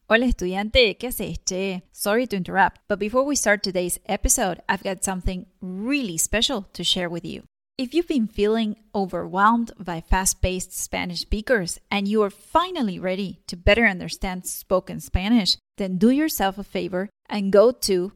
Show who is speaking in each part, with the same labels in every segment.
Speaker 1: Hola estudiante, ¿qué haces, che? Sorry to interrupt, but before we start today's episode, I've got something really special to share with you. If you've been feeling overwhelmed by fast-paced Spanish speakers and you are finally ready to better understand spoken Spanish, then do yourself a favor and go to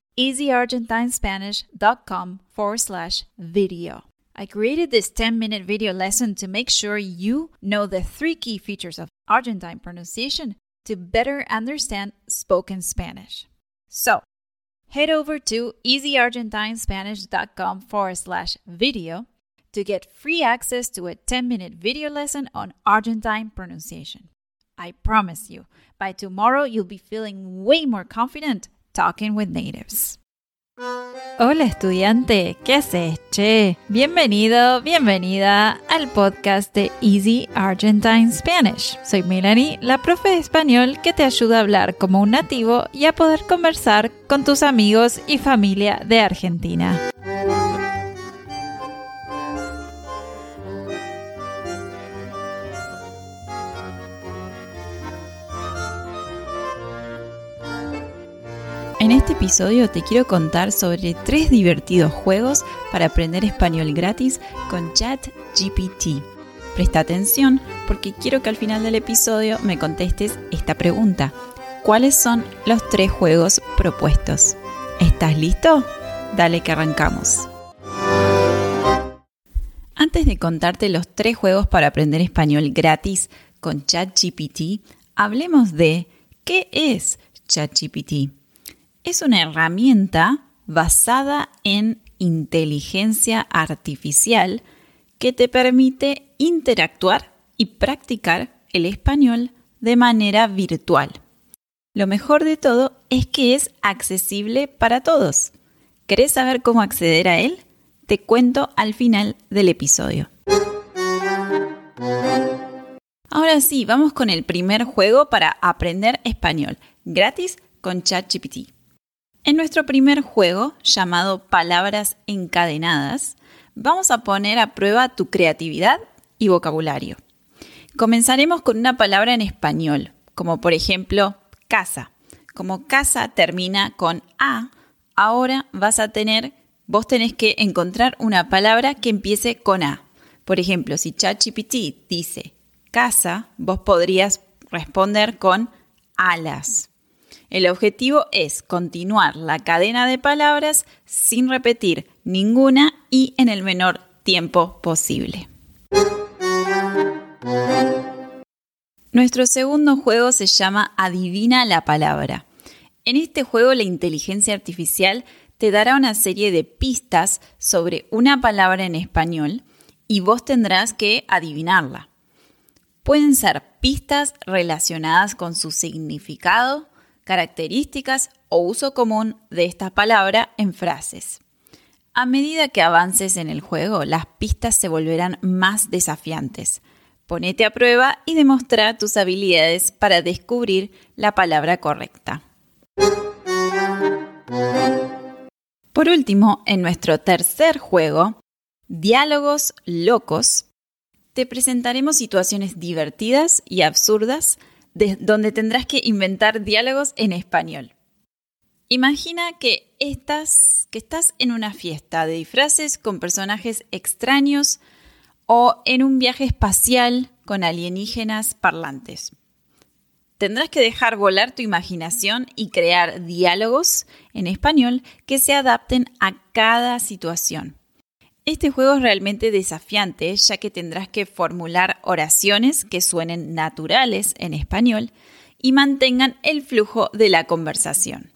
Speaker 1: easyargentinespanish.com/video. I created this 10-minute video lesson to make sure you know the 3 key features of Argentine pronunciation to better understand spoken Spanish. So, head over to easyargentinespanish.com/video to get free access to a 10-minute video lesson on Argentine pronunciation. I promise you, by tomorrow you'll be feeling way more confident talking with natives. Hola estudiante, ¿qué haces, che? Bienvenido, bienvenida al podcast de Easy Argentine Spanish. Soy Melanie, la profe de español que te ayuda a hablar como un nativo y a poder conversar con tus amigos y familia de Argentina. En este episodio te quiero contar sobre 3 divertidos juegos para aprender español gratis con ChatGPT. Presta atención porque quiero que al final del episodio me contestes esta pregunta. ¿Cuáles son los 3 juegos propuestos? ¿Estás listo? Dale que arrancamos. Antes de contarte los 3 juegos para aprender español gratis con ChatGPT, hablemos de ¿qué es ChatGPT? Es una herramienta basada en inteligencia artificial que te permite interactuar y practicar el español de manera virtual. Lo mejor de todo es que es accesible para todos. ¿Querés saber cómo acceder a él? Te cuento al final del episodio. Ahora sí, vamos con el primer juego para aprender español gratis con ChatGPT. En nuestro primer juego, llamado Palabras Encadenadas, vamos a poner a prueba tu creatividad y vocabulario. Comenzaremos con una palabra en español, como por ejemplo, casa. Como casa termina con A, ahora vos tenés que encontrar una palabra que empiece con A. Por ejemplo, si ChatGPT dice casa, vos podrías responder con alas. El objetivo es continuar la cadena de palabras sin repetir ninguna y en el menor tiempo posible. Nuestro segundo juego se llama Adivina la palabra. En este juego la inteligencia artificial te dará una serie de pistas sobre una palabra en español y vos tendrás que adivinarla. Pueden ser pistas relacionadas con su significado, características o uso común de esta palabra en frases. A medida que avances en el juego, las pistas se volverán más desafiantes. Ponete a prueba y demuestra tus habilidades para descubrir la palabra correcta. Por último, en nuestro tercer juego, Diálogos Locos, te presentaremos situaciones divertidas y absurdas donde tendrás que inventar diálogos en español. Imagina que estás en una fiesta de disfraces con personajes extraños o en un viaje espacial con alienígenas parlantes. Tendrás que dejar volar tu imaginación y crear diálogos en español que se adapten a cada situación. Este juego es realmente desafiante, ya que tendrás que formular oraciones que suenen naturales en español y mantengan el flujo de la conversación.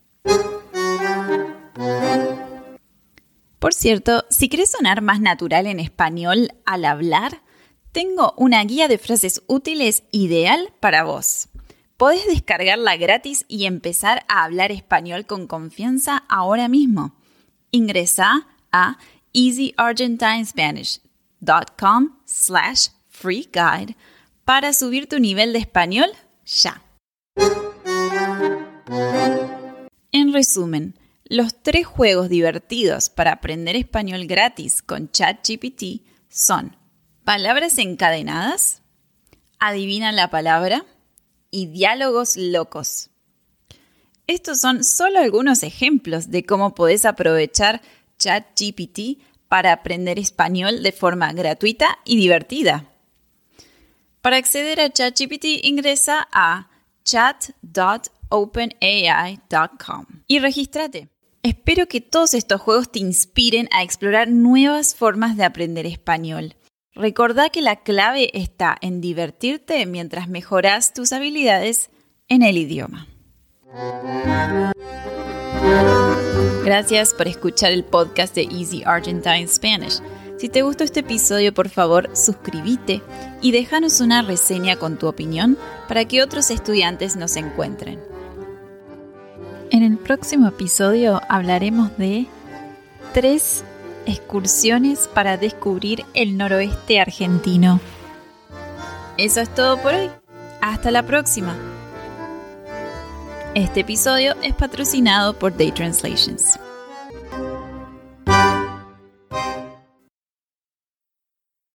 Speaker 1: Por cierto, si querés sonar más natural en español al hablar, tengo una guía de frases útiles ideal para vos. Podés descargarla gratis y empezar a hablar español con confianza ahora mismo. Ingresá a easyargentinespanish.com/free guide para subir tu nivel de español ya. En resumen, los 3 juegos divertidos para aprender español gratis con ChatGPT son Palabras Encadenadas, Adivina la palabra y Diálogos Locos. Estos son solo algunos ejemplos de cómo podés aprovechar ChatGPT para aprender español de forma gratuita y divertida. Para acceder a ChatGPT, ingresa a chat.openai.com y regístrate. Espero que todos estos juegos te inspiren a explorar nuevas formas de aprender español. Recordá que la clave está en divertirte mientras mejoras tus habilidades en el idioma. Gracias por escuchar el podcast de Easy Argentine Spanish. Si te gustó este episodio, por favor, suscríbete y déjanos una reseña con tu opinión para que otros estudiantes nos encuentren. En el próximo episodio hablaremos de 3 excursiones para descubrir el noroeste argentino. Eso es todo por hoy. Hasta la próxima. Este episodio es patrocinado por Day Translations.